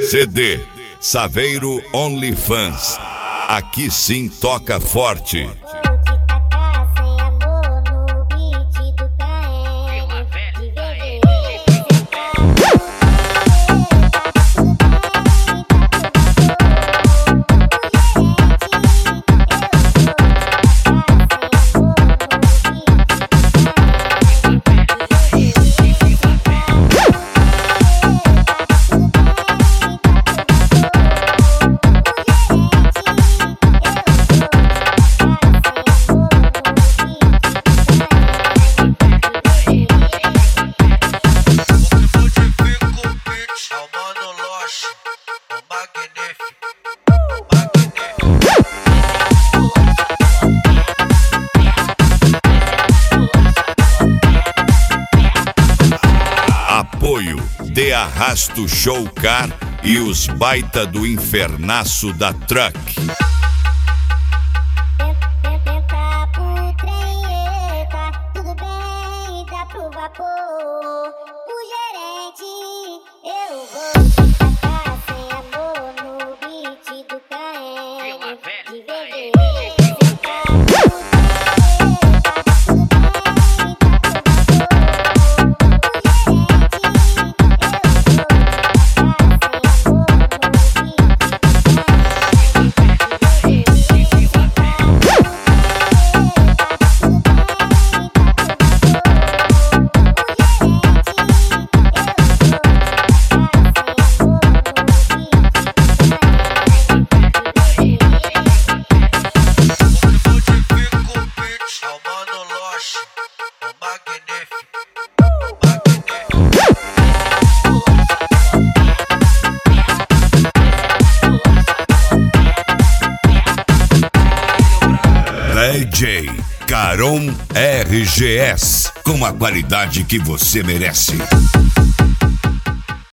CD Saveiro OnlyFans. Aqui sim toca forte. Apoio de Arrasto Show Car e os baita do infernaço da Truck. Tudo bem, dá pro vapor. O gerente, eu vou tacar sem amor no beat do KM. De VD. DJ Caron RGS, com a qualidade que você merece.